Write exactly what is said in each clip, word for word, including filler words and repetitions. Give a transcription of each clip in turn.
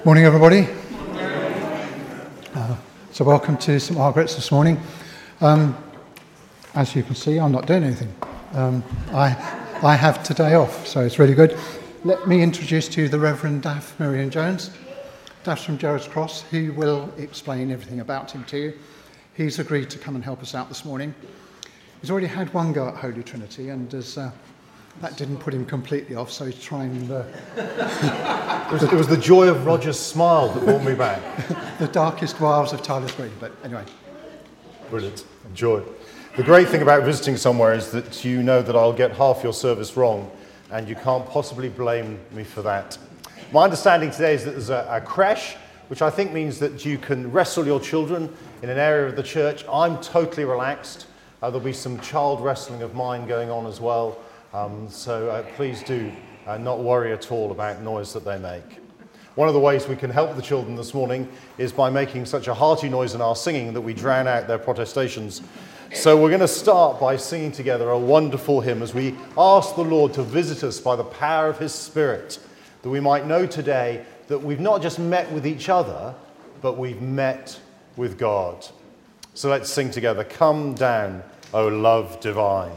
Morning, everybody. Uh, so welcome to St Margaret's this morning. Um, as you can see, I'm not doing anything. Um, I, I have today off, so it's really good. Let me introduce to you the Reverend Daff Miriam Jones. Daff's from Gerrard's Cross. He will explain everything about him to you. He's agreed to come and help us out this morning. He's already had one go at Holy Trinity, and as uh, that didn't put him completely off, so he's trying the... it, was, it was the joy of Roger's smile that brought me back. The darkest wiles of Tyler's Green, but anyway. Brilliant. Joy. The great thing about visiting somewhere is that you know that I'll get half your service wrong, and you can't possibly blame me for that. My understanding today is that there's a, a creche, which I think means that you can wrestle your children in an area of the church. I'm totally relaxed. Uh, there'll be some child wrestling of mine going on as well. Um, so uh, please do uh, not worry at all about noise that they make. One of the ways we can help the children this morning is by making such a hearty noise in our singing that we drown out their protestations. So we're going to start by singing together a wonderful hymn as we ask the Lord to visit us by the power of his Spirit, that we might know today that we've not just met with each other, but we've met with God. So let's sing together, "Come Down, O Love Divine."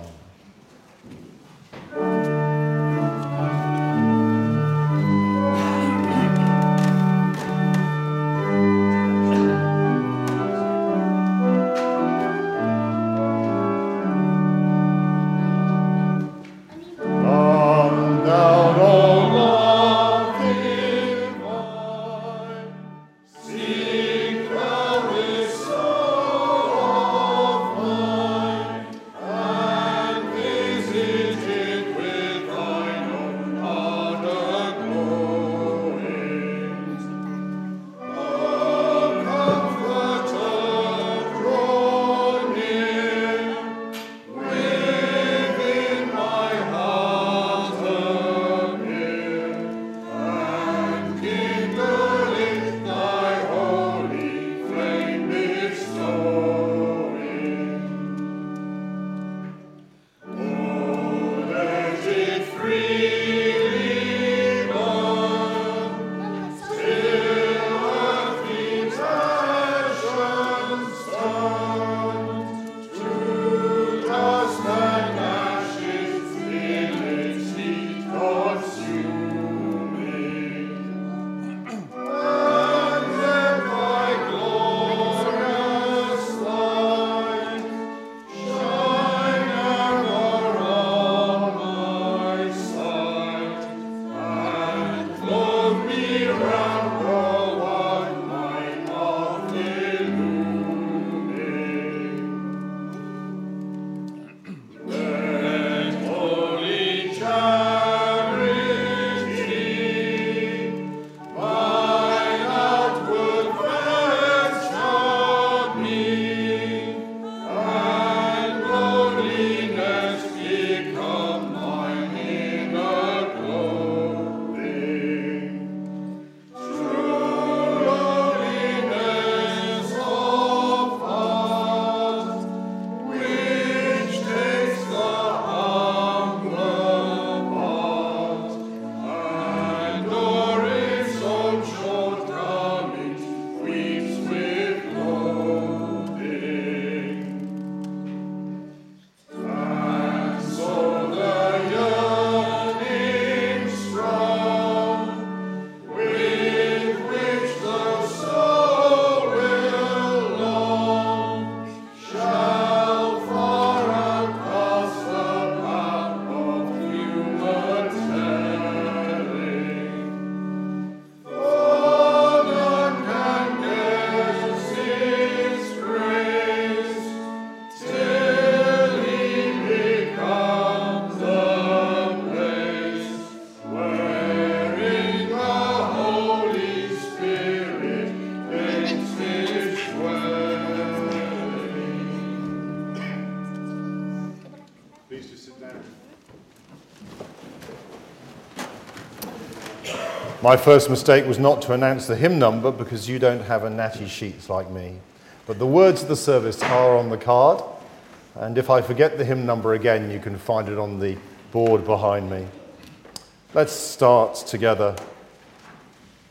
My first mistake was not to announce the hymn number because you don't have a natty sheets like me. But the words of the service are on the card, and if I forget the hymn number again, you can find it on the board behind me. Let's start together.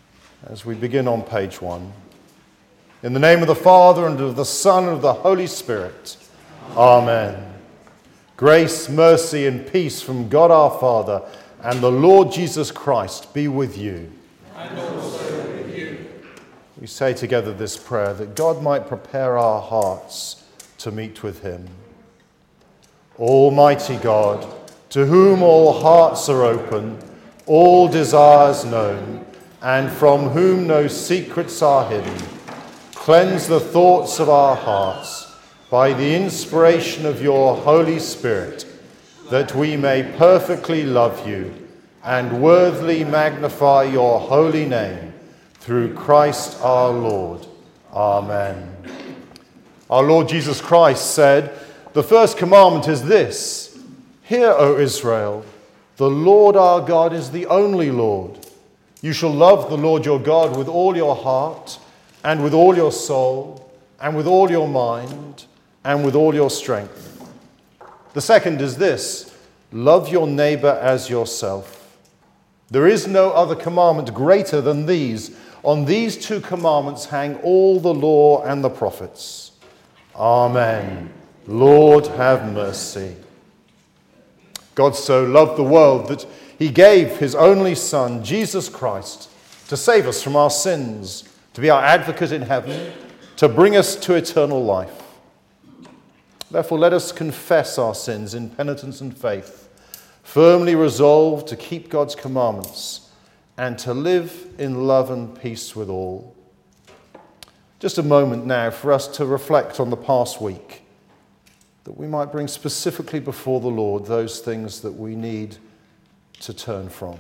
as we begin on page one. In the name of the Father, and of the Son, and of the Holy Spirit. Amen. Grace, mercy, and peace from God our Father and the Lord Jesus Christ be with you. And also with you. We say together this prayer, that God might prepare our hearts to meet with him. Almighty God, to whom all hearts are open, all desires known, and from whom no secrets are hidden, cleanse the thoughts of our hearts by the inspiration of your Holy Spirit, that we may perfectly love you and worthily magnify your holy name, through Christ our Lord. Amen. Our Lord Jesus Christ said, "The first commandment is this: Hear, O Israel, the Lord our God is the only Lord. You shall love the Lord your God with all your heart, and with all your soul, and with all your mind, and with all your strength. The second is this: love your neighbor as yourself. There is no other commandment greater than these. On these two commandments hang all the law and the prophets." Amen. Lord, have mercy. God so loved the world that he gave his only Son, Jesus Christ, to save us from our sins, to be our advocate in heaven, to bring us to eternal life. Therefore, let us confess our sins in penitence and faith, firmly resolved to keep God's commandments and to live in love and peace with all. Just a moment now for us to reflect on the past week, that we might bring specifically before the Lord those things that we need to turn from.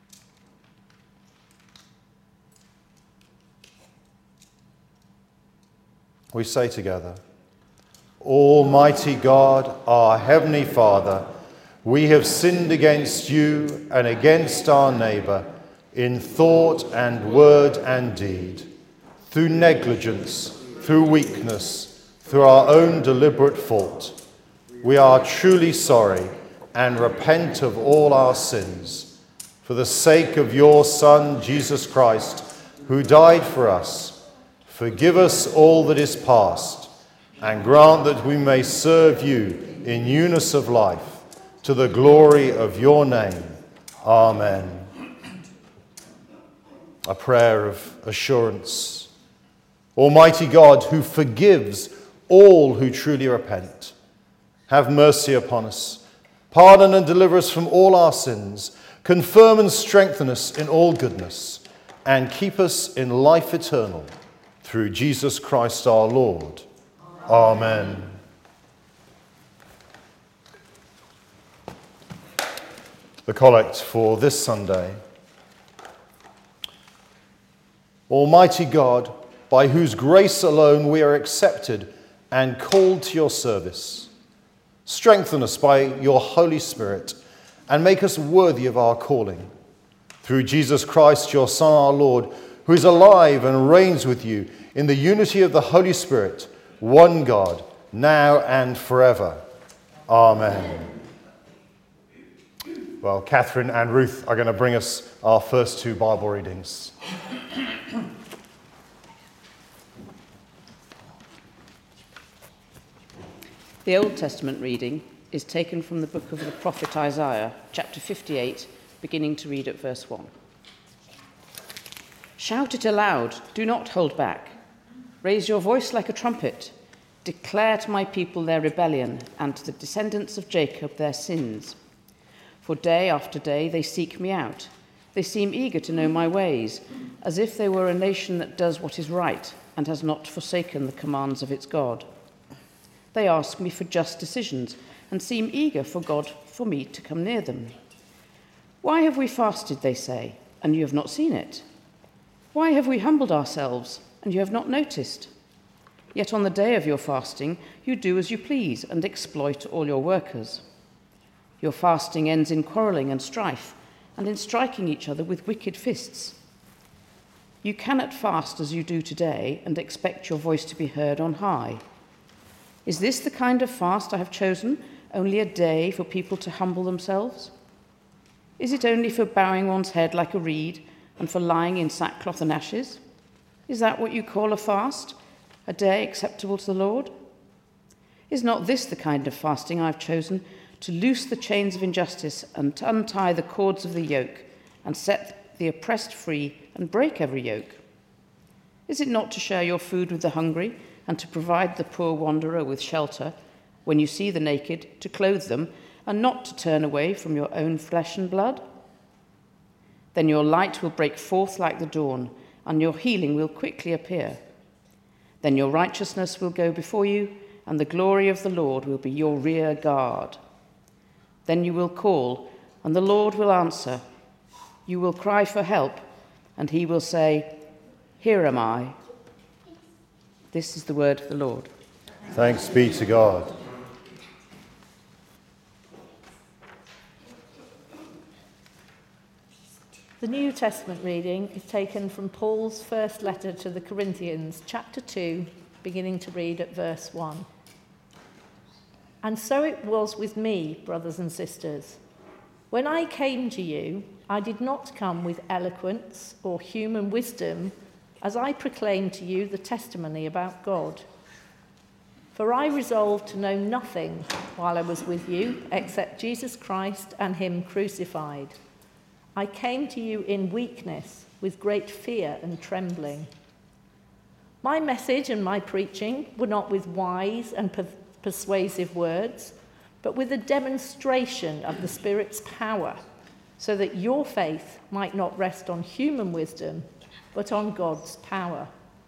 We say together, Almighty God, our Heavenly Father, we have sinned against you and against our neighbour in thought and word and deed, through negligence, through weakness, through our own deliberate fault. We are truly sorry and repent of all our sins. For the sake of your Son, Jesus Christ, who died for us, forgive us all that is past, and grant that we may serve you in newness of life, to the glory of your name. Amen. A prayer of assurance. Almighty God, who forgives all who truly repent, have mercy upon us. Pardon and deliver us from all our sins. Confirm and strengthen us in all goodness, and keep us in life eternal, through Jesus Christ our Lord. Amen. The collect for this Sunday. Almighty God, by whose grace alone we are accepted and called to your service, strengthen us by your Holy Spirit and make us worthy of our calling. Through Jesus Christ, your Son, our Lord, who is alive and reigns with you in the unity of the Holy Spirit, one God, now and forever. Amen. Well, Catherine and Ruth are going to bring us our first two Bible readings. The Old Testament reading is taken from the book of the prophet Isaiah, chapter fifty-eight, beginning to read at verse one. Shout it aloud, do not hold back. Raise your voice like a trumpet. Declare to my people their rebellion, and to the descendants of Jacob their sins. For day after day they seek me out. They seem eager to know my ways, as if they were a nation that does what is right and has not forsaken the commands of its God. They ask me for just decisions and seem eager for God for me to come near them. Why have we fasted, they say, and you have not seen it? Why have we humbled ourselves, and you have not noticed? Yet on the day of your fasting, you do as you please and exploit all your workers. Your fasting ends in quarrelling and strife, and in striking each other with wicked fists. You cannot fast as you do today and expect your voice to be heard on high. Is this the kind of fast I have chosen, only a day for people to humble themselves? Is it only for bowing one's head like a reed, and for lying in sackcloth and ashes? Is that what you call a fast, a day acceptable to the Lord? Is not this the kind of fasting I've chosen, to loose the chains of injustice and to untie the cords of the yoke and set the oppressed free and break every yoke? Is it not to share your food with the hungry and to provide the poor wanderer with shelter, when you see the naked, to clothe them and not to turn away from your own flesh and blood? Then your light will break forth like the dawn, and your healing will quickly appear. Then your righteousness will go before you, and the glory of the Lord will be your rear guard. Then you will call, and the Lord will answer. You will cry for help, and he will say, "Here am I." This is the word of the Lord. Thanks be to God. The New Testament reading is taken from Paul's first letter to the Corinthians, chapter two, beginning to read at verse one. And so it was with me, brothers and sisters. When I came to you, I did not come with eloquence or human wisdom, as I proclaimed to you the testimony about God. For I resolved to know nothing while I was with you except Jesus Christ and him crucified. I came to you in weakness, with great fear and trembling. My message and my preaching were not with wise and per- persuasive words, but with a demonstration of the Spirit's power, so that your faith might not rest on human wisdom, but on God's power.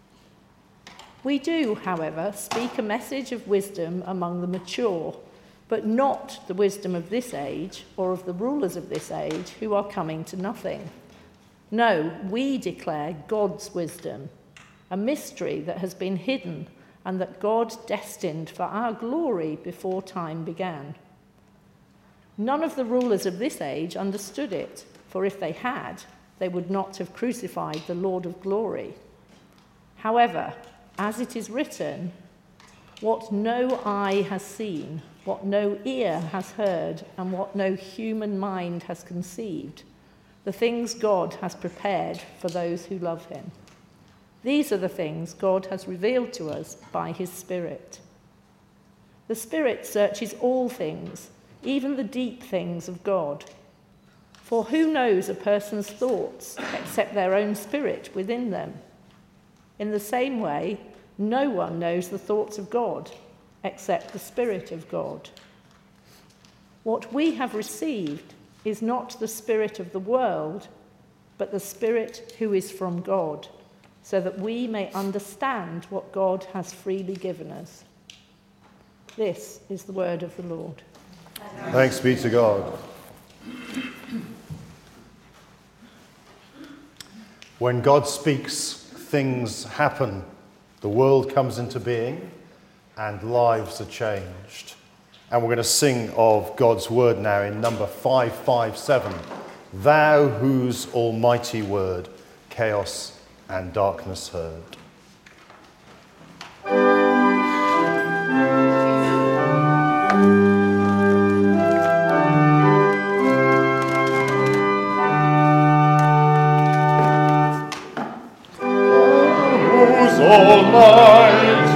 We do, however, speak a message of wisdom among the mature, but not the wisdom of this age or of the rulers of this age who are coming to nothing. No, we declare God's wisdom, a mystery that has been hidden and that God destined for our glory before time began. None of the rulers of this age understood it, for if they had, they would not have crucified the Lord of glory. However, as it is written, what no eye has seen, what no ear has heard, and what no human mind has conceived, the things God has prepared for those who love him. These are the things God has revealed to us by his Spirit. The Spirit searches all things, even the deep things of God. For who knows a person's thoughts except their own spirit within them? In the same way, no one knows the thoughts of God except the Spirit of God. What we have received is not the spirit of the world, but the Spirit who is from God, so that we may understand what God has freely given us. This is the word of the Lord. Thanks be to God. When God speaks, things happen. The world comes into being and lives are changed. And we're going to sing of God's word now in number five five seven. Thou whose almighty word chaos and darkness heard. Whose almighty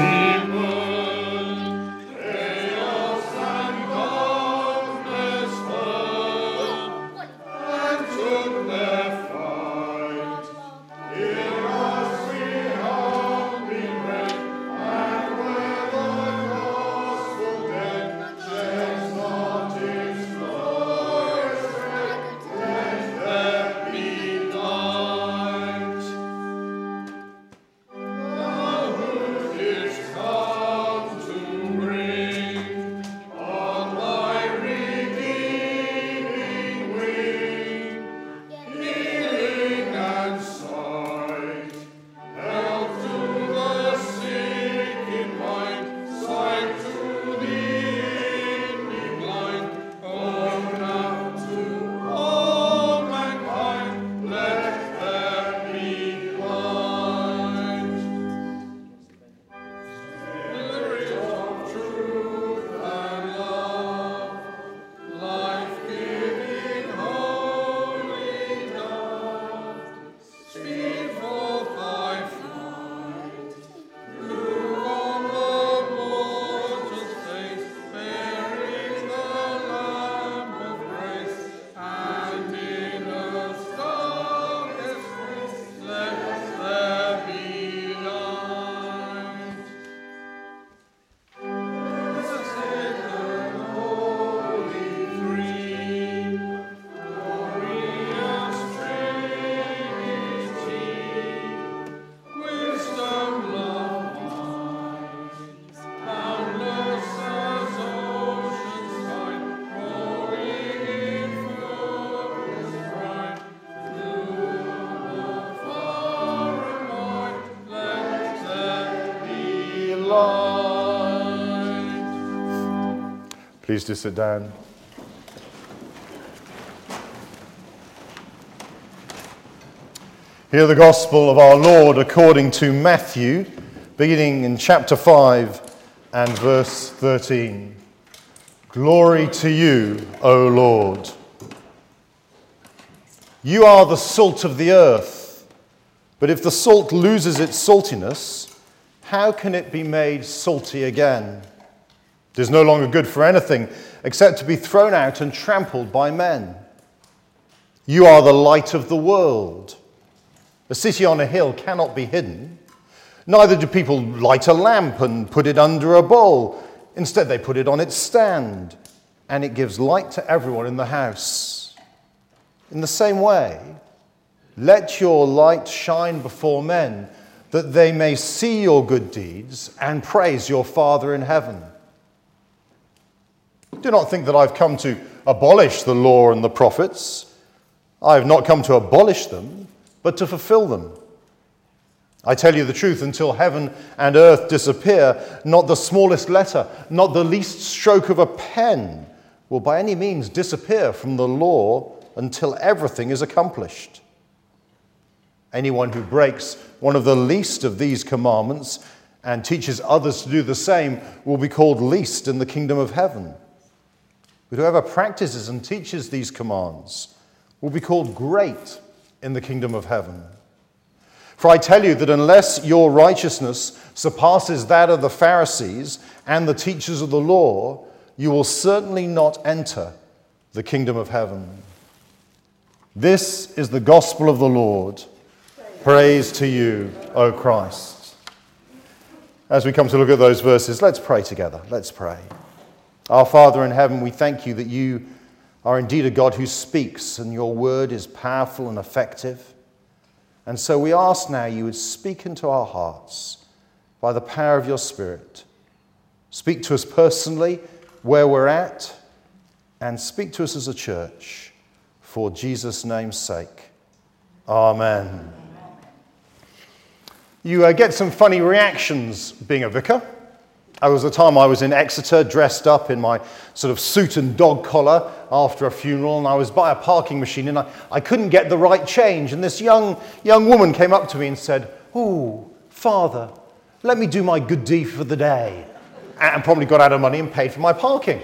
Please do sit down. Hear the gospel of our Lord according to Matthew, beginning in chapter five and verse thirteen. Glory to you, O Lord. You are the salt of the earth, but if the salt loses its saltiness, how can it be made salty again? It is no longer good for anything except to be thrown out and trampled by men. You are the light of the world. A city on a hill cannot be hidden. Neither do people light a lamp and put it under a bowl. Instead, they put it on its stand, and it gives light to everyone in the house. In the same way, let your light shine before men, that they may see your good deeds and praise your Father in heaven. Do not think that I've come to abolish the law and the prophets. I have not come to abolish them, but to fulfill them. I tell you the truth, until heaven and earth disappear, not the smallest letter, not the least stroke of a pen will by any means disappear from the law until everything is accomplished. Anyone who breaks one of the least of these commandments and teaches others to do the same will be called least in the kingdom of heaven. But whoever practices and teaches these commands will be called great in the kingdom of heaven. For I tell you that unless your righteousness surpasses that of the Pharisees and the teachers of the law, you will certainly not enter the kingdom of heaven. This is the gospel of the Lord. Praise to you, O Christ. As we come to look at those verses, let's pray together. Let's pray. Our Father in heaven, we thank you that you are indeed a God who speaks, and your word is powerful and effective. And so we ask now you would speak into our hearts by the power of your Spirit. Speak to us personally where we're at, and speak to us as a church for Jesus' name's sake. Amen. You uh, get some funny reactions being a vicar. There was a time I was in Exeter, dressed up in my sort of suit and dog collar after a funeral, and I was by a parking machine, and I, I couldn't get the right change. And this young young woman came up to me and said, "Oh, Father, let me do my good deed for the day," and probably got out of money and paid for my parking.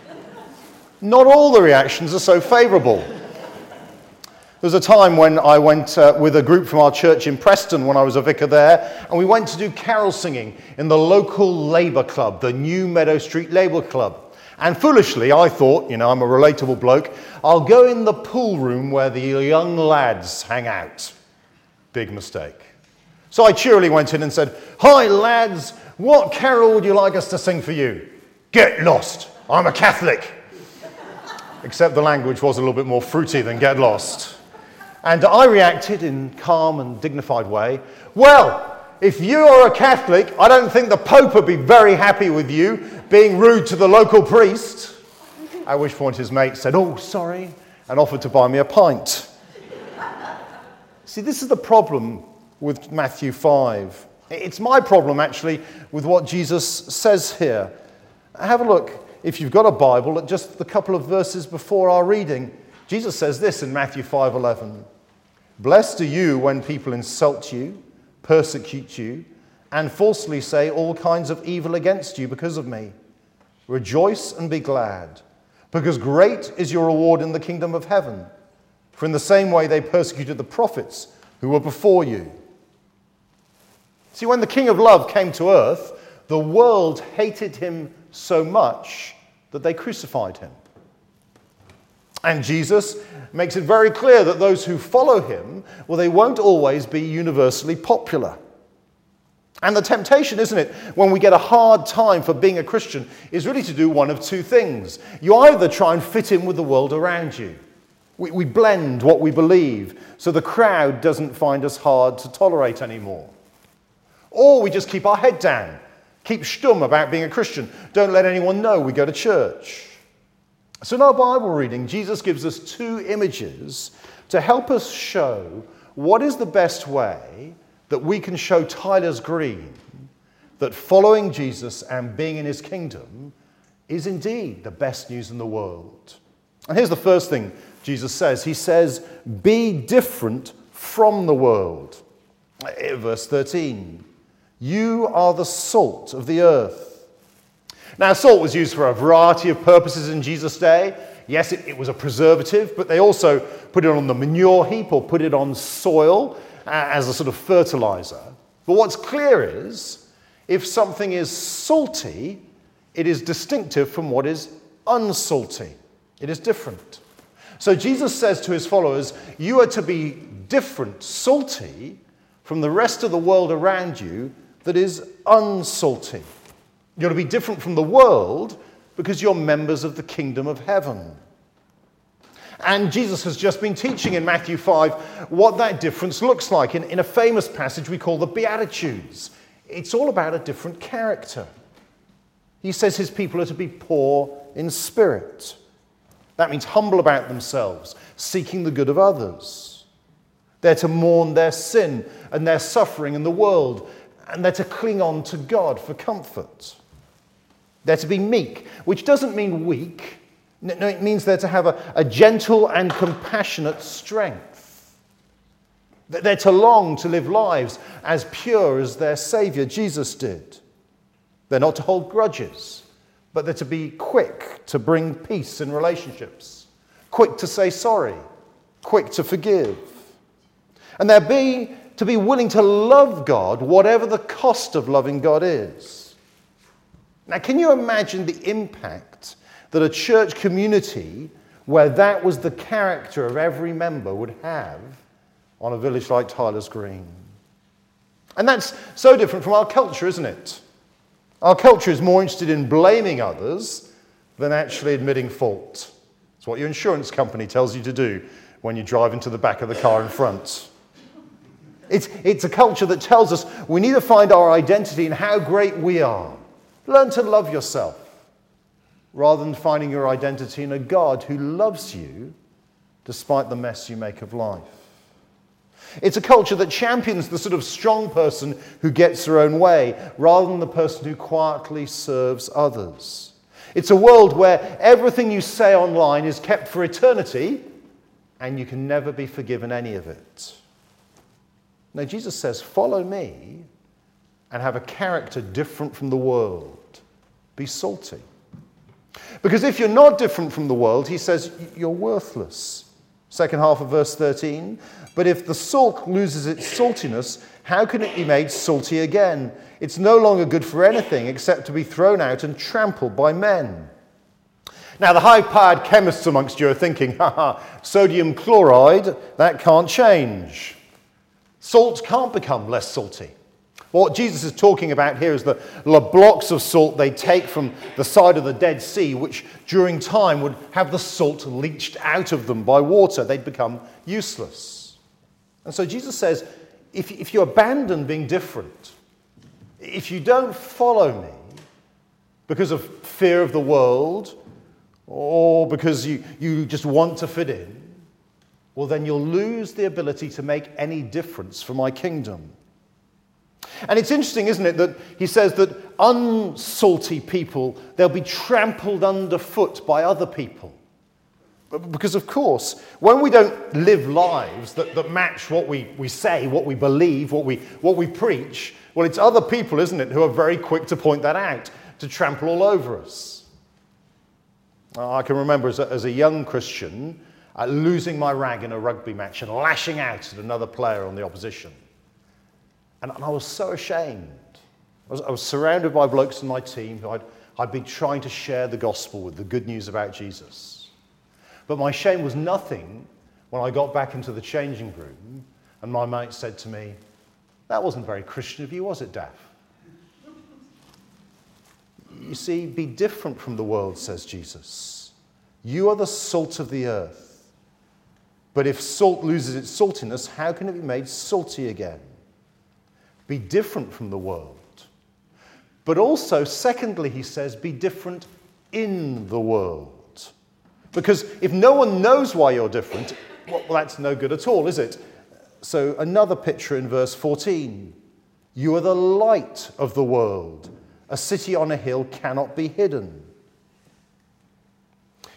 Not all the reactions are so favourable. There was a time when I went uh, with a group from our church in Preston when I was a vicar there, and we went to do carol singing in the local Labour Club, the New Meadow Street Labour Club. And foolishly, I thought, you know, I'm a relatable bloke, I'll go in the pool room where the young lads hang out. Big mistake. So I cheerily went in and said, "Hi lads, what carol would you like us to sing for you?" "Get lost, I'm a Catholic." Except the language was a little bit more fruity than "get lost." And I reacted in a calm and dignified way. "Well, if you are a Catholic, I don't think the Pope would be very happy with you being rude to the local priest." At which point his mate said, "Oh, sorry," and offered to buy me a pint. See, this is the problem with Matthew five. It's my problem, actually, with what Jesus says here. Have a look, if you've got a Bible, at just the couple of verses before our reading. Jesus says this in Matthew five eleven. "Blessed are you when people insult you, persecute you, and falsely say all kinds of evil against you because of me. Rejoice and be glad, because great is your reward in the kingdom of heaven. For in the same way they persecuted the prophets who were before you." See, when the King of Love came to earth, the world hated him so much that they crucified him. And Jesus makes it very clear that those who follow him, well, they won't always be universally popular. And the temptation, isn't it, when we get a hard time for being a Christian, is really to do one of two things. You either try and fit in with the world around you. We, we blend what we believe so the crowd doesn't find us hard to tolerate anymore. Or we just keep our head down, keep stum about being a Christian, don't let anyone know we go to church. So in our Bible reading, Jesus gives us two images to help us show what is the best way that we can show Tyler's Green that following Jesus and being in his kingdom is indeed the best news in the world. And here's the first thing Jesus says. He says, be different from the world. Verse thirteen, you are the salt of the earth. Now, salt was used for a variety of purposes in Jesus' day. Yes, it, it was a preservative, but they also put it on the manure heap or put it on soil as a sort of fertilizer. But what's clear is, if something is salty, it is distinctive from what is unsalty. It is different. So Jesus says to his followers, you are to be different, salty, from the rest of the world around you that is unsalty. You're to be different from the world because you're members of the kingdom of heaven. And Jesus has just been teaching in Matthew five what that difference looks like. In, in a famous passage we call the Beatitudes. It's all about a different character. He says his people are to be poor in spirit. That means humble about themselves, seeking the good of others. They're to mourn their sin and their suffering in the world, and they're to cling on to God for comfort. They're to be meek, which doesn't mean weak. No, it means they're to have a, a gentle and compassionate strength. They're to long to live lives as pure as their Saviour Jesus did. They're not to hold grudges, but they're to be quick to bring peace in relationships, quick to say sorry, quick to forgive. And they're be, to be willing to love God, whatever the cost of loving God is. Now, can you imagine the impact that a church community where that was the character of every member would have on a village like Tyler's Green? And that's so different from our culture, isn't it? Our culture is more interested in blaming others than actually admitting fault. It's what your insurance company tells you to do when you drive into the back of the car in front. It's, it's a culture that tells us we need to find our identity in how great we are. Learn to love yourself, rather than finding your identity in a God who loves you despite the mess you make of life. It's a culture that champions the sort of strong person who gets their own way, rather than the person who quietly serves others. It's a world where everything you say online is kept for eternity, and you can never be forgiven any of it. Now, Jesus says, follow me and have a character different from the world. Be salty. Because if you're not different from the world, he says, you're worthless. Second half of verse thirteen. But if the salt loses its saltiness, how can it be made salty again? It's no longer good for anything except to be thrown out and trampled by men. Now, the high-powered chemists amongst you are thinking, haha, sodium chloride, that can't change. Salt can't become less salty. What Jesus is talking about here is the, the blocks of salt they take from the side of the Dead Sea, which during time would have the salt leached out of them by water. They'd become useless. And so Jesus says, if, if you abandon being different, if you don't follow me because of fear of the world or because you, you just want to fit in, well, then you'll lose the ability to make any difference for my kingdom. And it's interesting, isn't it, that he says that unsalty people, they'll be trampled underfoot by other people. Because, of course, when we don't live lives that, that match what we, we say, what we believe, what we, what we preach, well, it's other people, isn't it, who are very quick to point that out, to trample all over us. I can remember as a, as a young Christian uh, losing my rag in a rugby match and lashing out at another player on the opposition. And I was so ashamed. I was, I was surrounded by blokes in my team who I'd, I'd been trying to share the gospel with, the good news about Jesus. But my shame was nothing when I got back into the changing room and my mate said to me, "That wasn't very Christian of you, was it, Daff?" You see, be different from the world, says Jesus. You are the salt of the earth. But if salt loses its saltiness, how can it be made salty again? Be different from the world. But also, secondly, he says, be different in the world. Because if no one knows why you're different, well, that's no good at all, is it? So another picture in verse fourteen. You are the light of the world. A city on a hill cannot be hidden.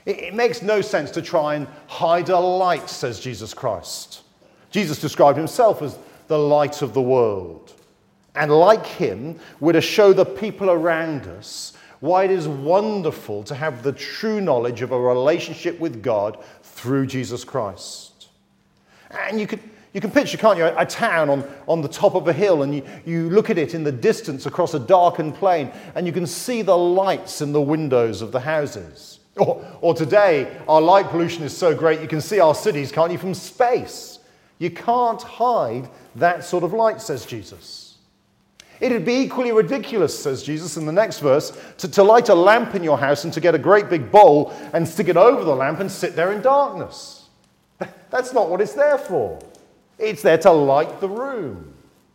It, it makes no sense to try and hide a light, says Jesus Christ. Jesus described himself as the light of the world. And like him, we're to show the people around us why it is wonderful to have the true knowledge of a relationship with God through Jesus Christ. And you can, you can picture, can't you, a town on, on the top of a hill, and you, you look at it in the distance across a darkened plain, and you can see the lights in the windows of the houses. Or, or today, our light pollution is so great you can see our cities, can't you, from space. You can't hide that sort of light, says Jesus. It'd be equally ridiculous, says Jesus in the next verse, to, to light a lamp in your house and to get a great big bowl and stick it over the lamp and sit there in darkness. That's not what it's there for. It's there to light the room.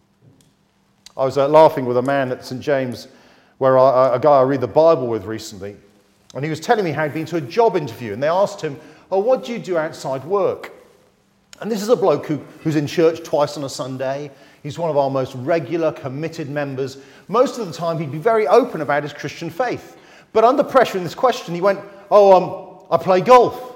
I was uh, laughing with a man at Saint James, where I, a guy I read the Bible with recently, and he was telling me how he'd been to a job interview, and they asked him, oh, what do you do outside work? And this is a bloke who, who's in church twice on a Sunday. He's one of our most regular, committed members. Most of the time, he'd be very open about his Christian faith. But under pressure in this question, he went, oh, um, I play golf.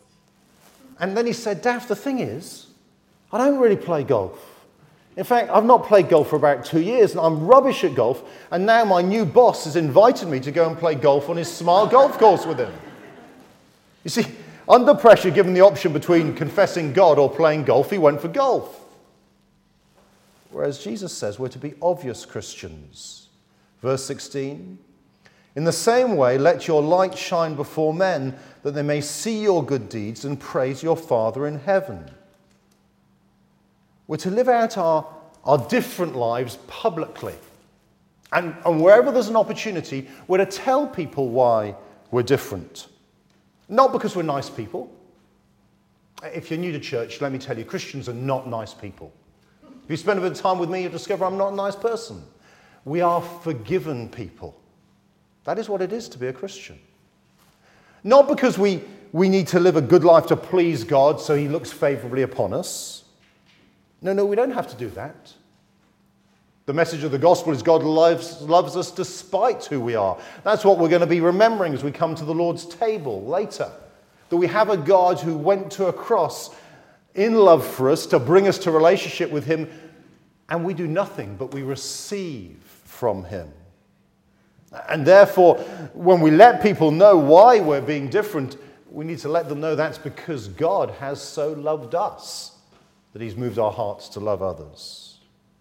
And then he said, Daff, the thing is, I don't really play golf. In fact, I've not played golf for about two years, and I'm rubbish at golf, and now my new boss has invited me to go and play golf on his smart golf course with him. You see, under pressure, given the option between confessing God or playing golf, he went for golf. Whereas Jesus says we're to be obvious Christians. Verse sixteen, in the same way, let your light shine before men, that they may see your good deeds and praise your Father in heaven. We're to live out our, our different lives publicly. And, and wherever there's an opportunity, we're to tell people why we're different. Not because we're nice people. If you're new to church, let me tell you, Christians are not nice people. If you spend a bit of time with me, you'll discover I'm not a nice person. We are forgiven people. That is what it is to be a Christian. Not because we, we need to live a good life to please God so he looks favorably upon us. No, no, we don't have to do that. The message of the gospel is God loves, loves us despite who we are. That's what we're going to be remembering as we come to the Lord's table later. That we have a God who went to a cross in love for us to bring us to relationship with him, and we do nothing but we receive from him. And therefore, when we let people know why we're being different, we need to let them know that's because God has so loved us that he's moved our hearts to love others.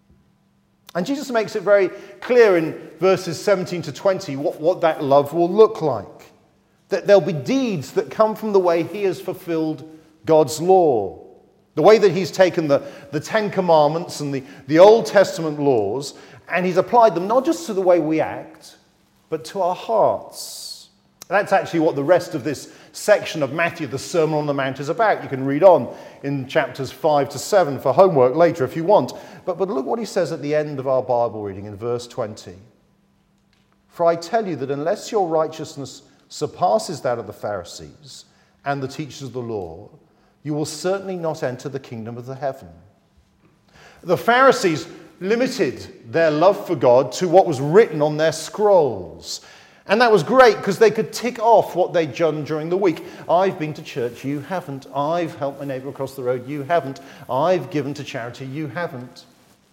And Jesus makes it very clear in verses seventeen to twenty what, what that love will look like. That there'll be deeds that come from the way he has fulfilled God's law. The way that he's taken the, the Ten Commandments and the, the Old Testament laws, and he's applied them not just to the way we act, but to our hearts. That's actually what the rest of this section of Matthew, the Sermon on the Mount, is about. You can read on in chapters five to seven for homework later if you want. But, but look what he says at the end of our Bible reading in verse twenty. For I tell you that unless your righteousness surpasses that of the Pharisees and the teachers of the law, you will certainly not enter the kingdom of the heaven. The Pharisees limited their love for God to what was written on their scrolls. And that was great because they could tick off what they'd done during the week. I've been to church, you haven't. I've helped my neighbour across the road, you haven't. I've given to charity, you haven't.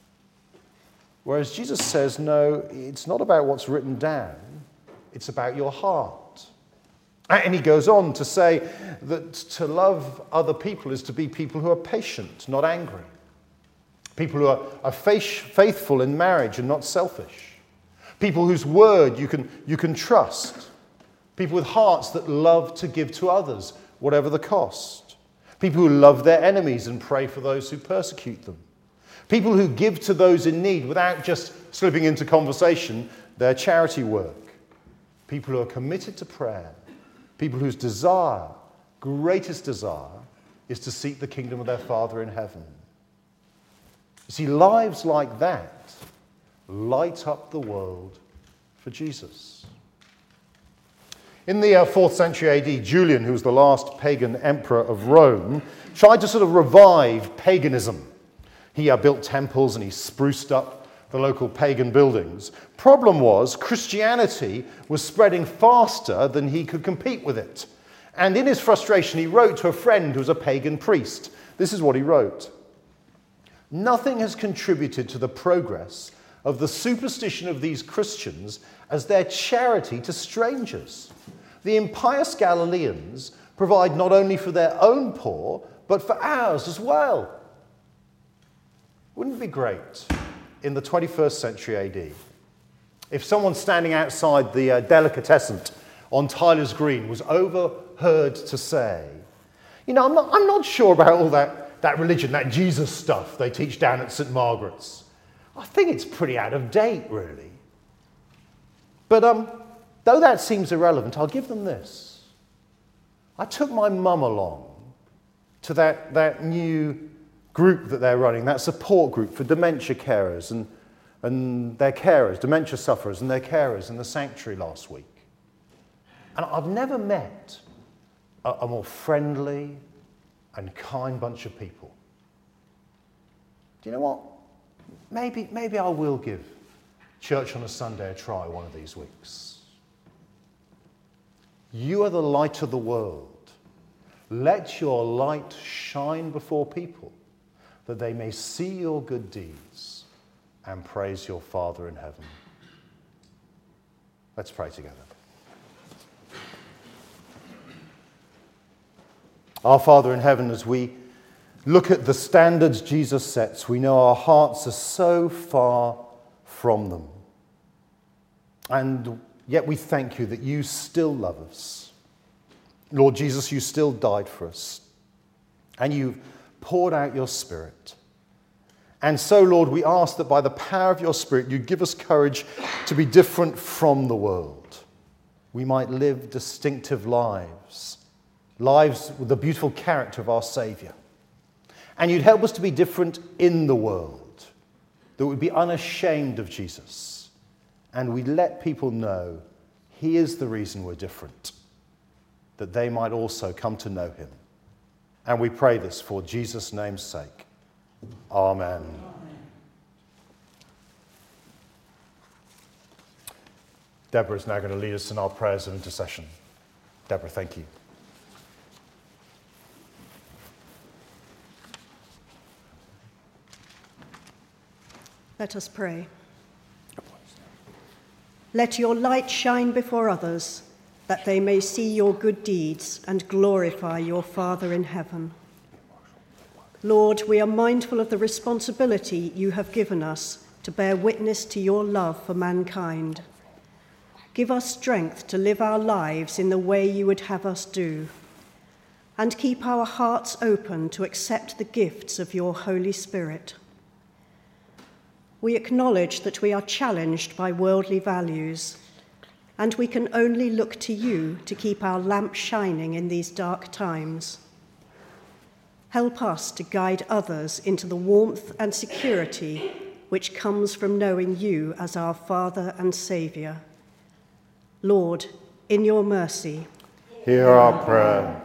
Whereas Jesus says, no, it's not about what's written down. It's about your heart. And he goes on to say that to love other people is to be people who are patient, not angry. People who are, are faithful in marriage and not selfish. People whose word you can, you can trust. People with hearts that love to give to others, whatever the cost. People who love their enemies and pray for those who persecute them. People who give to those in need without just slipping into conversation their charity work. People who are committed to prayer. People whose desire, greatest desire, is to seek the kingdom of their Father in heaven. You see, lives like that light up the world for Jesus. In the uh, fourth century A D, Julian, who was the last pagan emperor of Rome, tried to sort of revive paganism. He uh, built temples and he spruced up the local pagan buildings. Problem was, Christianity was spreading faster than he could compete with it. And in his frustration, he wrote to a friend who was a pagan priest. This is what he wrote. Nothing has contributed to the progress of the superstition of these Christians as their charity to strangers. The impious Galileans provide not only for their own poor, but for ours as well. Wouldn't it be great in the twenty-first century A D if someone standing outside the uh, delicatessen on Tyler's Green was overheard to say, you know, I'm not, I'm not sure about all that, that religion, that Jesus stuff they teach down at Saint Margaret's. I think it's pretty out of date, really. But um, though that seems irrelevant, I'll give them this. I took my mum along to that, that new group that they're running, that support group for dementia carers and, and their carers, dementia sufferers and their carers in the sanctuary last week. And I've never met a, a more friendly and kind bunch of people. Do you know what? Maybe, maybe I will give church on a Sunday a try one of these weeks. You are the light of the world. Let your light shine before people, that they may see your good deeds and praise your Father in heaven. Let's pray together. Our Father in heaven, as we look at the standards Jesus sets, we know our hearts are so far from them. And yet we thank you that you still love us. Lord Jesus, you still died for us. And you've poured out your Spirit. And so, Lord, we ask that by the power of your Spirit, you give us courage to be different from the world. We might live distinctive lives, lives with the beautiful character of our Saviour. And you'd help us to be different in the world, that we'd be unashamed of Jesus. And we'd let people know he is the reason we're different, that they might also come to know him. And we pray this for Jesus' name's sake. Amen. Amen. Deborah is now going to lead us in our prayers of intercession. Deborah, thank you. Let us pray. Let your light shine before others, that they may see your good deeds and glorify your Father in heaven. Lord, we are mindful of the responsibility you have given us to bear witness to your love for mankind. Give us strength to live our lives in the way you would have us do, and keep our hearts open to accept the gifts of your Holy Spirit. We acknowledge that we are challenged by worldly values, and we can only look to you to keep our lamp shining in these dark times. Help us to guide others into the warmth and security which comes from knowing you as our Father and Saviour. Lord, in your mercy, hear our prayer.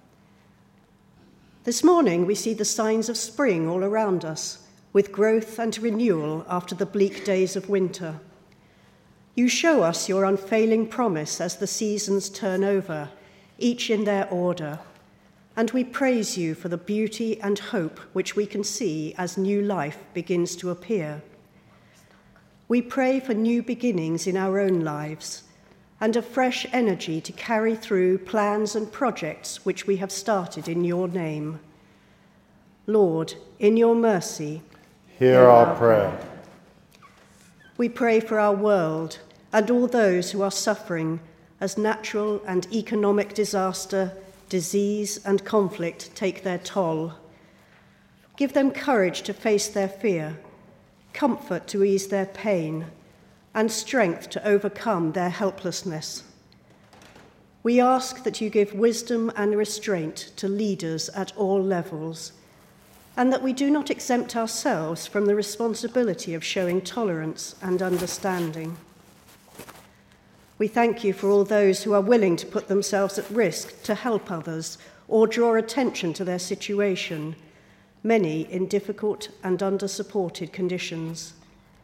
This morning we see the signs of spring all around us, with growth and renewal after the bleak days of winter. You show us your unfailing promise as the seasons turn over, each in their order, and we praise you for the beauty and hope which we can see as new life begins to appear. We pray for new beginnings in our own lives and a fresh energy to carry through plans and projects which we have started in your name. Lord, in your mercy, hear our prayer. We pray for our world and all those who are suffering as natural and economic disaster, disease and conflict take their toll. Give them courage to face their fear, comfort to ease their pain, and strength to overcome their helplessness. We ask that you give wisdom and restraint to leaders at all levels, and that we do not exempt ourselves from the responsibility of showing tolerance and understanding. We thank you for all those who are willing to put themselves at risk to help others or draw attention to their situation, many in difficult and under-supported conditions.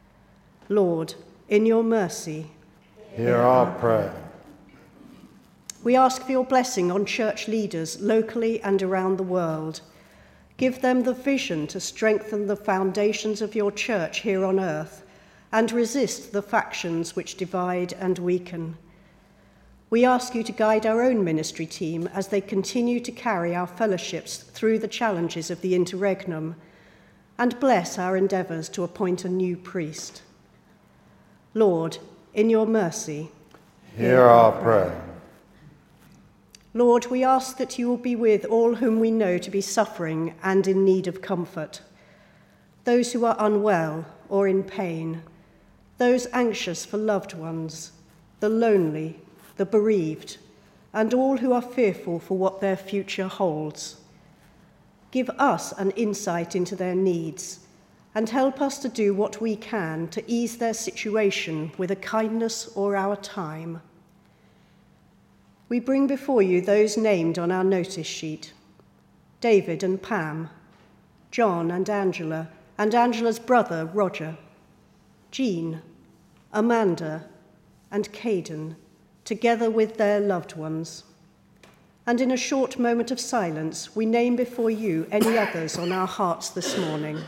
Lord, in your mercy, hear our prayer. We ask for your blessing on church leaders locally and around the world. Give them the vision to strengthen the foundations of your church here on earth and resist the factions which divide and weaken. We ask you to guide our own ministry team as they continue to carry our fellowships through the challenges of the interregnum, and bless our endeavours to appoint a new priest. Lord, in your mercy, Hear our prayer. Lord, we ask that you will be with all whom we know to be suffering and in need of comfort, those who are unwell or in pain, those anxious for loved ones, the lonely, the bereaved, and all who are fearful for what their future holds. Give us an insight into their needs and help us to do what we can to ease their situation with a kindness or our time. We bring before you those named on our notice sheet: David and Pam, John and Angela, and Angela's brother, Roger, Jean, Amanda, and Caden, together with their loved ones. And in a short moment of silence, we name before you any others on our hearts this morning.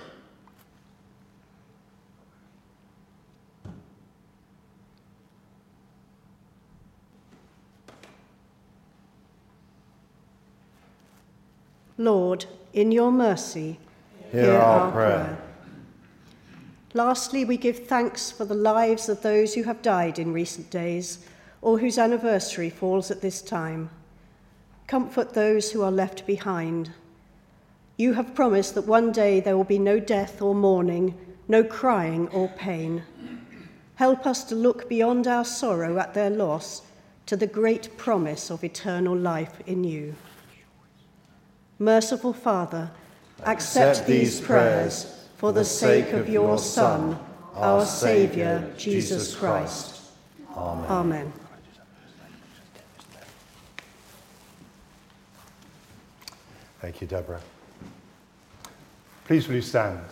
Lord, in your mercy, Hear, hear our, our prayer. prayer. Lastly, we give thanks for the lives of those who have died in recent days or whose anniversary falls at this time. Comfort those who are left behind. You have promised that one day there will be no death or mourning, no crying or pain. Help us to look beyond our sorrow at their loss to the great promise of eternal life in you. Merciful Father, accept, accept these prayers for the sake of your Son, our Saviour, Jesus Christ. Amen. Amen. Thank you, Deborah. Please will you stand.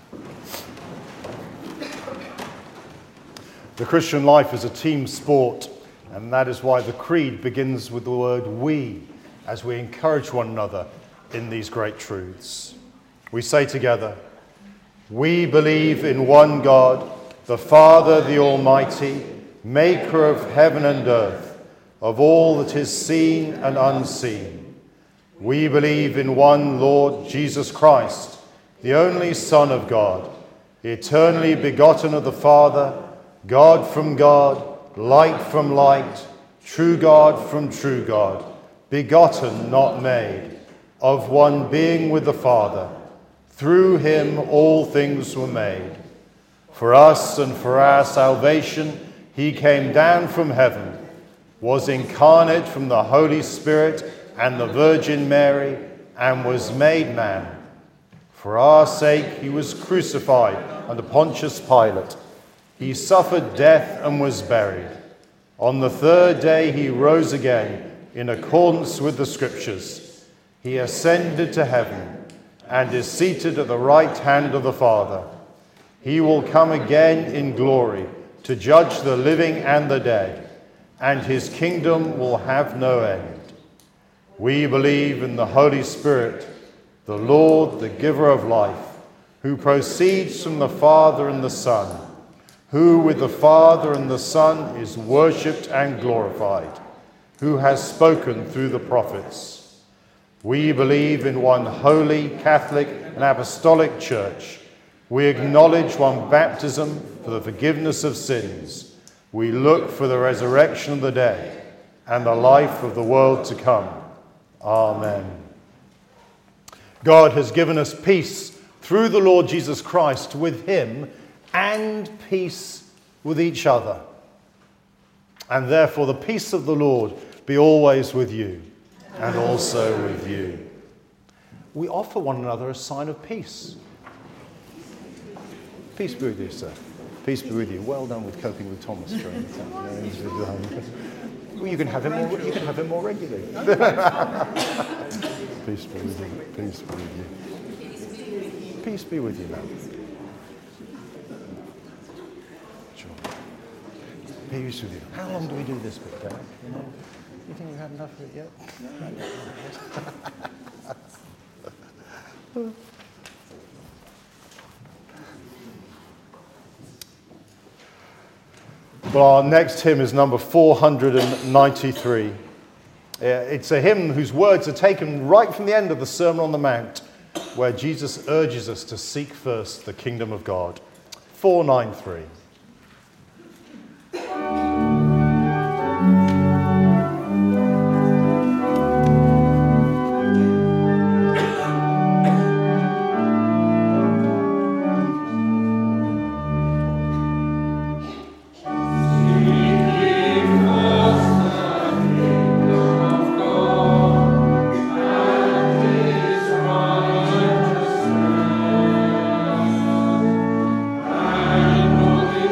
The Christian life is a team sport, and that is why the Creed begins with the word we, as we encourage one another in these great truths. We say together, we believe in one God, the Father, the Almighty, maker of heaven and earth, of all that is seen and unseen. We believe in one Lord Jesus Christ, the only Son of God, eternally begotten of the Father, God from God, light from light, true God from true God, begotten, not made, of one being with the Father. Through him all things were made. For us and for our salvation, he came down from heaven, was incarnate from the Holy Spirit and the Virgin Mary, and was made man. For our sake he was crucified under Pontius Pilate. He suffered death and was buried. On the third day he rose again in accordance with the Scriptures. He ascended to heaven and is seated at the right hand of the Father. He will come again in glory to judge the living and the dead, and his kingdom will have no end. We believe in the Holy Spirit, the Lord, the giver of life, who proceeds from the Father and the Son, who with the Father and the Son is worshipped and glorified, who has spoken through the prophets. We believe in one holy, Catholic, and Apostolic Church. We acknowledge one baptism for the forgiveness of sins. We look for the resurrection of the dead and the life of the world to come. Amen. God has given us peace through the Lord Jesus Christ with him and peace with each other. And therefore the peace of the Lord be always with you. And also with you. We offer one another a sign of peace. Peace be with you, sir. Peace be with you. Well done with coping with Thomas during the time. Well, you can have him more. You can have him more regularly. Peace be with you. Peace be with you. Peace be with you, man. Sure. Peace with you. How long do we do this bit, Derek? You know? You think we've had enough of it yet? Well, our next hymn is number four hundred ninety-three. It's a hymn whose words are taken right from the end of the Sermon on the Mount, where Jesus urges us to seek first the kingdom of God. four ninety-three. And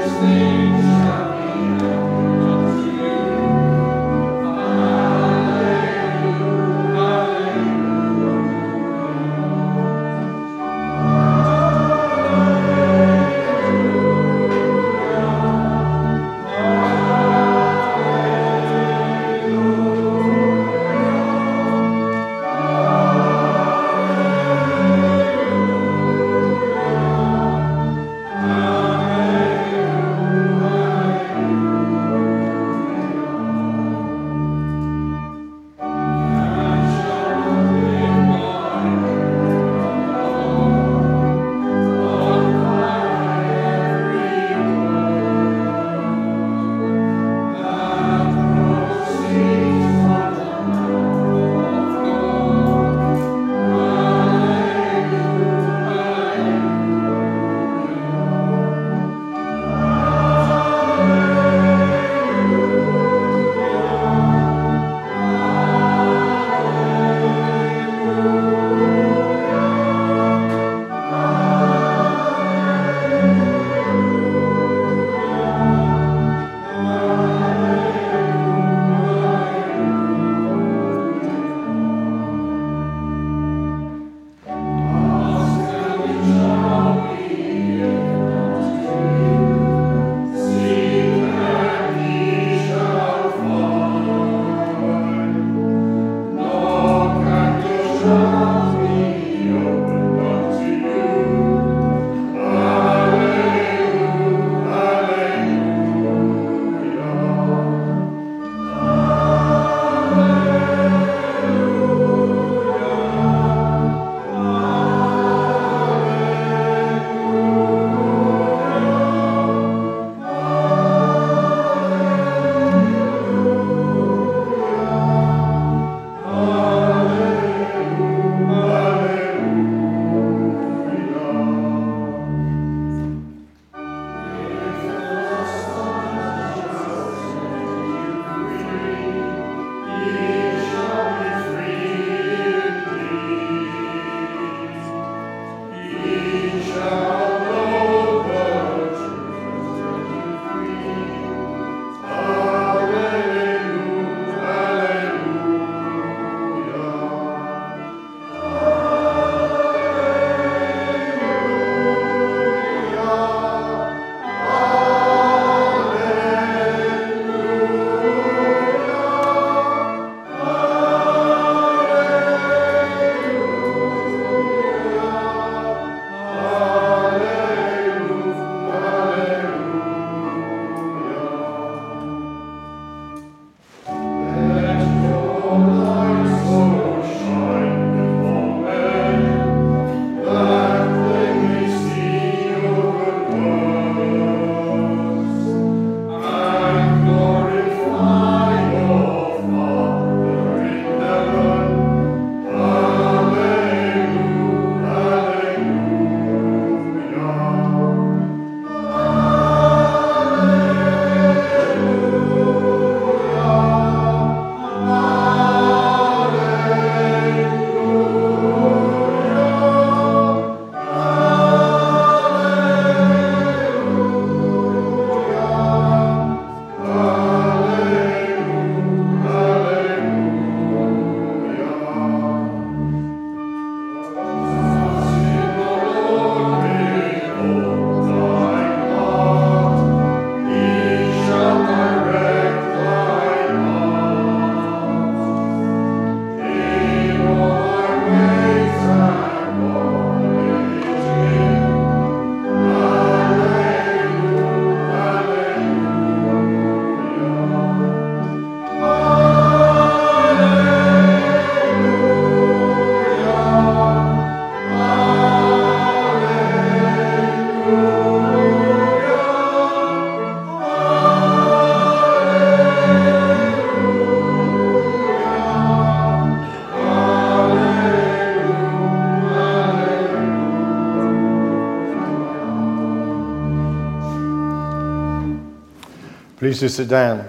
Please do sit down.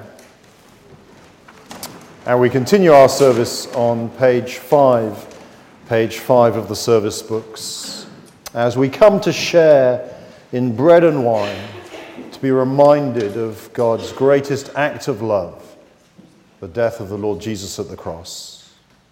And we continue our service on page five, page five of the service books, as we come to share in bread and wine, to be reminded of God's greatest act of love, the death of the Lord Jesus at the cross.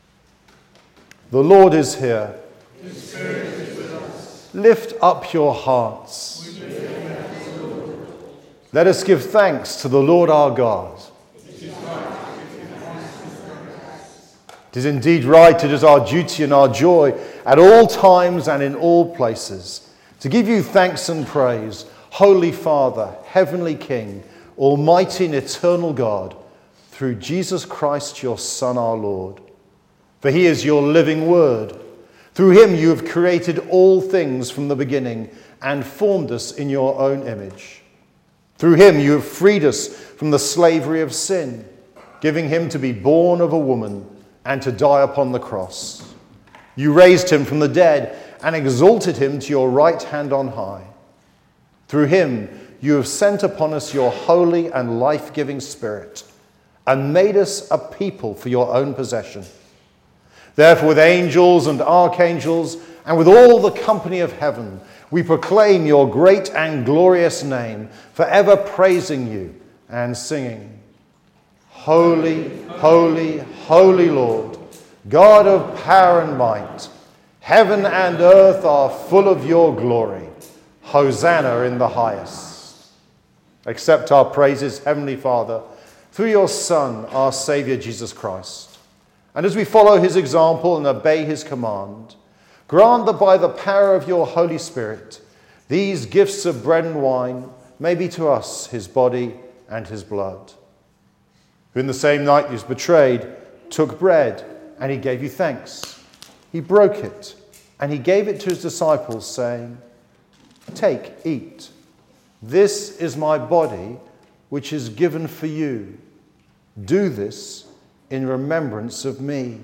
The Lord is here. His Spirit is with us. Lift up your hearts. We lift them up to the Lord. Let us give thanks to the Lord our God. It is right to give thanks and praise. It is indeed right, it is our duty and our joy at all times and in all places to give you thanks and praise, Holy Father, Heavenly King, Almighty and eternal God, through Jesus Christ, your Son, our Lord. For he is your living word. Through him you have created all things from the beginning and formed us in your own image. Through him you have freed us from the slavery of sin, giving him to be born of a woman and to die upon the cross. You raised him from the dead and exalted him to your right hand on high. Through him you have sent upon us your holy and life-giving Spirit and made us a people for your own possession. Therefore, with angels and archangels and with all the company of heaven, we proclaim your great and glorious name, forever praising you and singing, Holy, holy, holy Lord, God of power and might, heaven and earth are full of your glory. Hosanna in the highest. Accept our praises, Heavenly Father, through your Son, our Saviour, Jesus Christ. And as we follow his example and obey his command, grant that by the power of your Holy Spirit, these gifts of bread and wine may be to us his body and his blood. Who in the same night he was betrayed, took bread, and he gave you thanks. He broke it, and he gave it to his disciples, saying, Take, eat. This is my body, which is given for you. Do this in remembrance of me.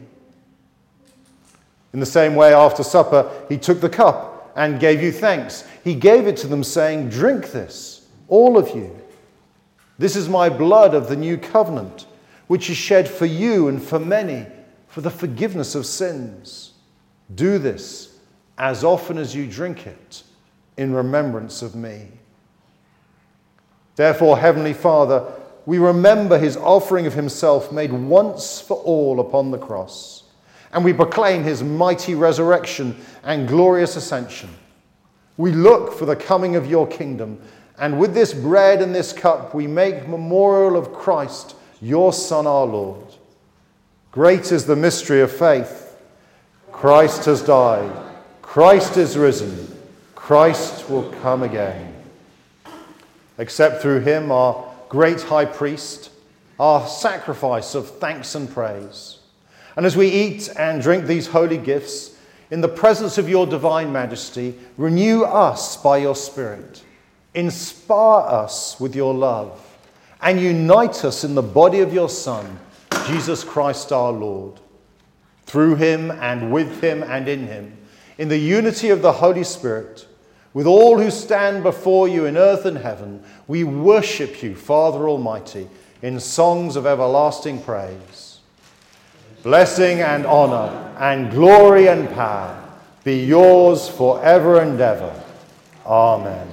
In the same way, after supper, he took the cup and gave you thanks. He gave it to them, saying, Drink this, all of you. This is my blood of the new covenant, which is shed for you and for many for the forgiveness of sins. Do this as often as you drink it in remembrance of me. Therefore, Heavenly Father, we remember his offering of himself made once for all upon the cross, and we proclaim his mighty resurrection and glorious ascension. We look for the coming of your kingdom, and with this bread and this cup we make memorial of Christ, your Son, our Lord. Great is the mystery of faith. Christ has died. Christ is risen. Christ will come again. Accept through him our great high priest, our sacrifice of thanks and praise. And as we eat and drink these holy gifts, in the presence of your divine majesty, renew us by your Spirit, inspire us with your love, and unite us in the body of your Son, Jesus Christ our Lord. Through him and with him and in him, in the unity of the Holy Spirit, with all who stand before you in earth and heaven, we worship you, Father Almighty, in songs of everlasting praise. Blessing and honor and glory and power be yours forever and ever. Amen.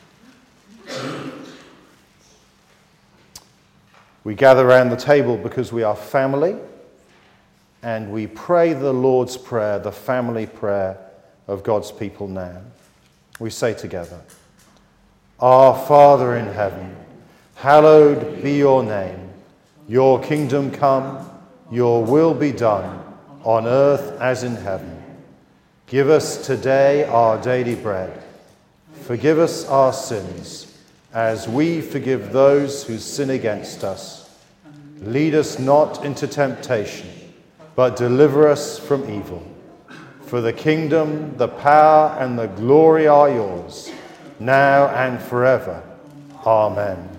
We gather around the table because we are family, and we pray the Lord's Prayer, the family prayer of God's people now. We say together, Our Father in heaven, hallowed be your name. Your kingdom come, your will be done, on earth as in heaven. Give us today our daily bread. Forgive us our sins, as we forgive those who sin against us. Lead us not into temptation, but deliver us from evil. For the kingdom, the power, and the glory are yours, now and forever. Amen.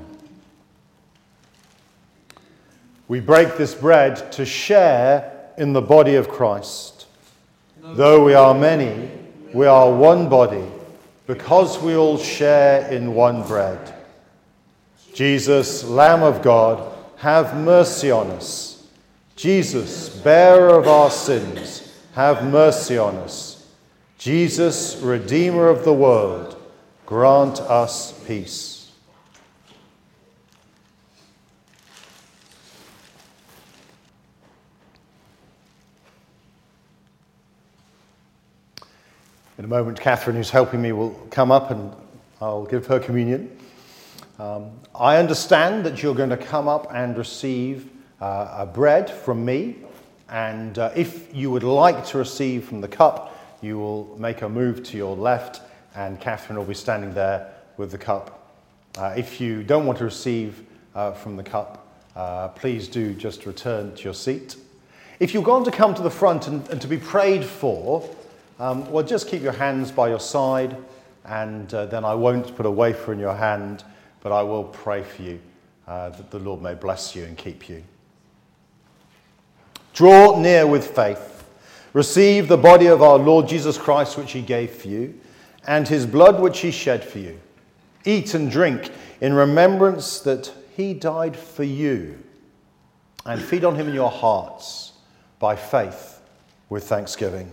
We break this bread to share in the body of Christ. Though we are many, we are one body, because we all share in one bread. Jesus, Lamb of God, have mercy on us. Jesus, bearer of our sins, have mercy on us. Jesus, Redeemer of the world, grant us peace. In a moment, Catherine, who's helping me, will come up and I'll give her communion. Um, I understand that you're going to come up and receive uh, a bread from me, and uh, if you would like to receive from the cup, you will make a move to your left, and Catherine will be standing there with the cup. Uh, if you don't want to receive uh, from the cup, uh, please do just return to your seat. If you're going to come to the front and, and to be prayed for, um, well, just keep your hands by your side, and uh, then I won't put a wafer in your hand, but I will pray for you, uh, that the Lord may bless you and keep you. Draw near with faith. Receive the body of our Lord Jesus Christ, which he gave for you, and his blood, which he shed for you. Eat and drink in remembrance that he died for you, and feed on him in your hearts by faith with thanksgiving.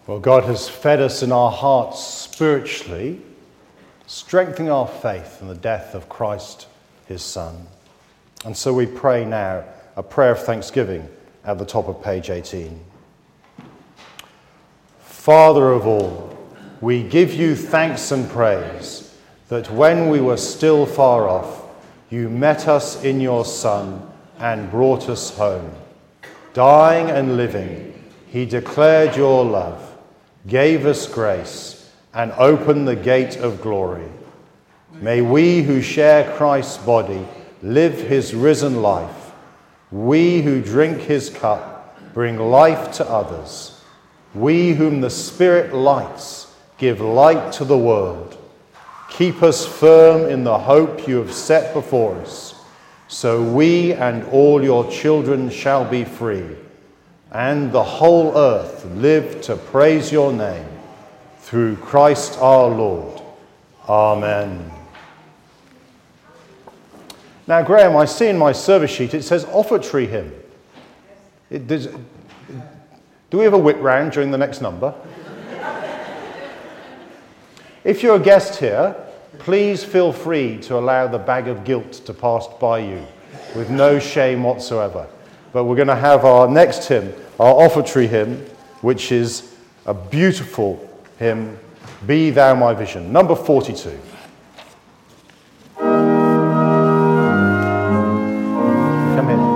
Well, God has fed us in our hearts spiritually, strengthening our faith in the death of Christ, his Son. And so we pray now a prayer of thanksgiving at the top of page eighteen. Father of all, we give you thanks and praise that when we were still far off, you met us in your Son and brought us home. Dying and living, he declared your love, gave us grace, and opened the gate of glory. May we who share Christ's body live his risen life. We who drink his cup bring life to others. We whom the Spirit lights give light to the world. Keep us firm in the hope you have set before us, so we and all your children shall be free, and the whole earth live to praise your name, through Christ our Lord. Amen. Now, Graham, I see in my service sheet it says offertory hymn. It does, do we have a whip round during the next number? If you're a guest here, please feel free to allow the bag of guilt to pass by you with no shame whatsoever. But we're going to have our next hymn, our offertory hymn, which is a beautiful hymn, Be Thou My Vision, number forty-two. Come in.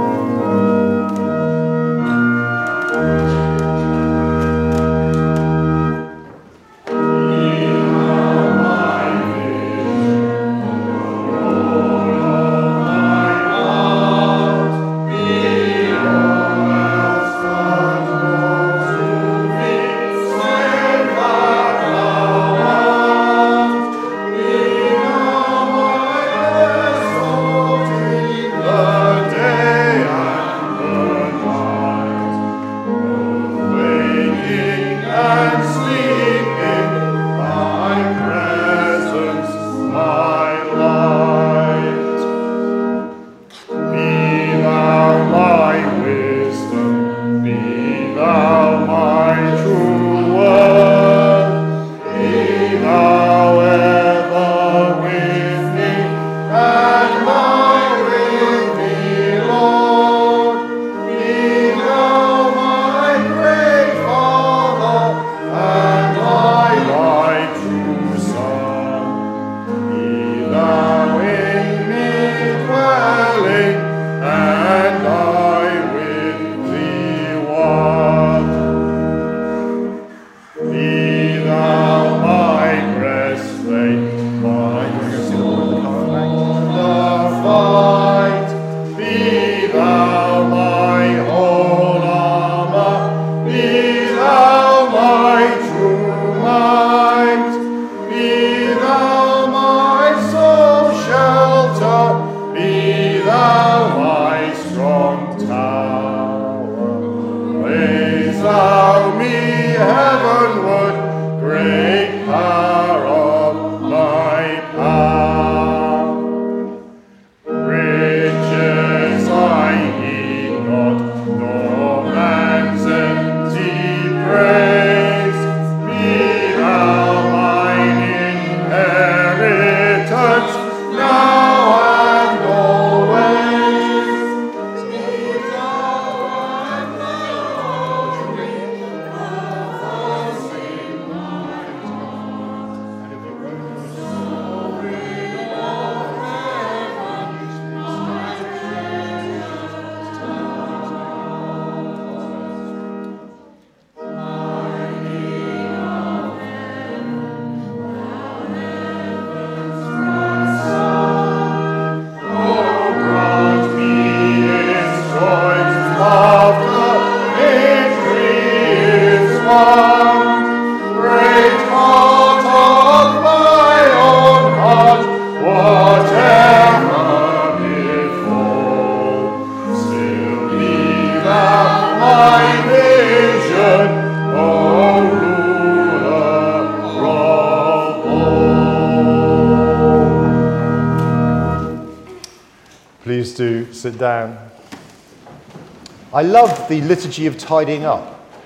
Please do sit down. I love the liturgy of tidying up.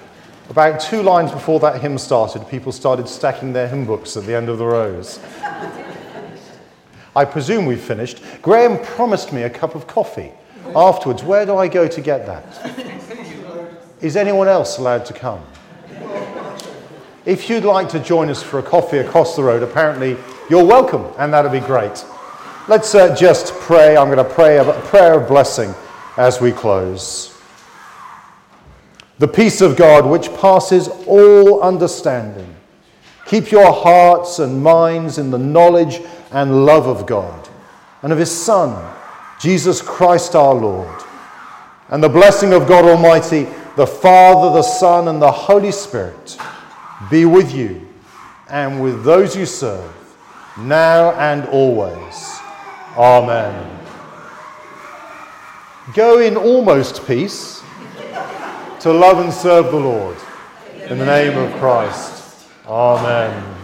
About two lines before that hymn started, people started stacking their hymn books at the end of the rows. I presume we've finished. Graham promised me a cup of coffee afterwards. Where do I go to get that? Is anyone else allowed to come? If you'd like to join us for a coffee across the road, apparently you're welcome, and that'd be great. Let's uh, just pray. I'm going to pray a prayer of blessing as we close. The peace of God, which passes all understanding, keep your hearts and minds in the knowledge and love of God and of his Son, Jesus Christ our Lord. And the blessing of God Almighty, the Father, the Son, and the Holy Spirit be with you and with those you serve, now and always. Amen. Go in almost peace to love and serve the Lord. In the name of Christ. Amen.